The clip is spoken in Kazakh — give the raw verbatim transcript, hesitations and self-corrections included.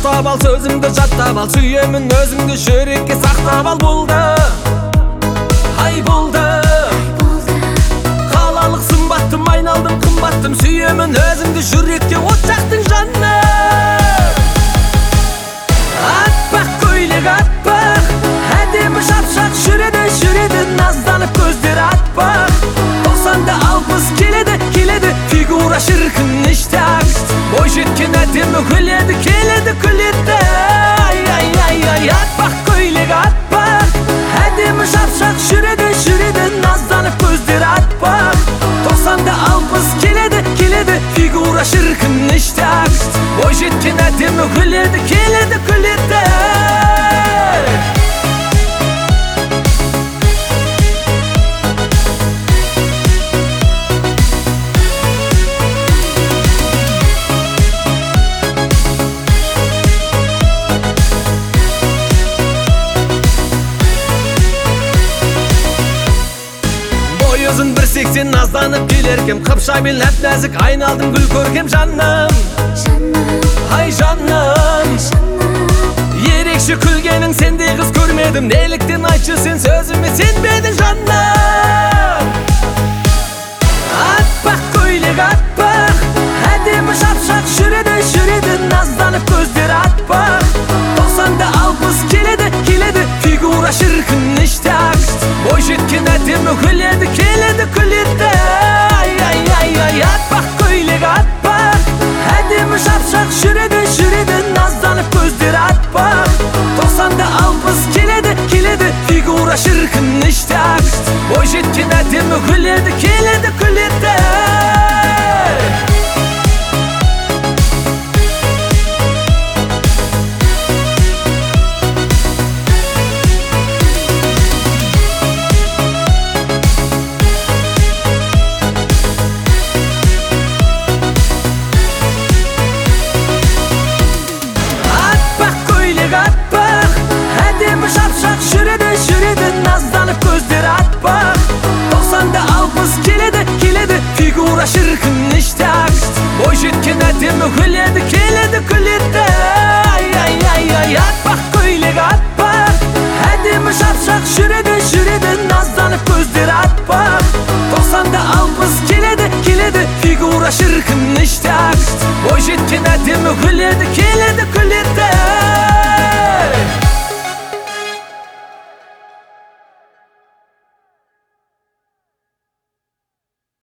Mақтап ал, сөзімді жаттап ал, сүйемін өзіңді жүрекке сақтап ал. Болды, ай болды, қалалық сымбаттым, айналдым қымбаттым, сүйемін өзіңді жүректе от жақтың жанына. Аппақ көйлек аппақ, әдемі шапшақ жүреді, жүреді, назданып көздері аппақ. Тоқсанда алпыс келеді, келеді, фигура шіркін іштак. Бой жеткен әдемі күледі, келеді, күледі. Ай, ай, ай, ай, аппақ көйлек аппақ, әдемі шапшақ жүреді, жүреді, назданып көздері аппақ. Тоқсанда алпыс келеді, келеді, фигура шіркін іштак. Бой жеткен әдемі күледі, келеді, күледі. Өзін бір сексен назданып келеркем, қыпшамен ләп нәзік айналдым гүл көркем жаным. Ай жаным, ерекше күлгенің сендей қыз көрмедім. Неліктен айтшы сен сөзіме сенбедің жаным. Аппақ көйлек аппақ, әдемі шапшақ жүреді, жүреді, назданып көздері аппақ. Тоқсанда алпыс келеді, келеді, фигура шіркін іштак. Бой жеткен әдемі күледі, келеді, күледі. Ай, ай, ай, ай, аппақ көйлек аппақ, әдемі шапшақ жүреді, жүреді, назданып көздері аппақ. Тоқсанда алпыс келеді, келеді, фигура шіркін іштак. Бой жеткен әдемі күледі, келеді, күледі. Аппақ, әдемі шапшақ жүреді, жүреді, назданып көздері аппақ. Тоқсанда алпыс келеді, келеді, фигура шіркін іштак. Бой жеткен әдемі күледі, келеді, күледі. Ай, ай, ай, ай, аппақ көйлек аппақ, әдемі шапшақ жүреді, жүреді, назданып көздері аппақ. Тоқсанда алпыс келеді, келеді, фигура шіркін іштак. Бой жеткен әдемі күледі, келеді, күледі.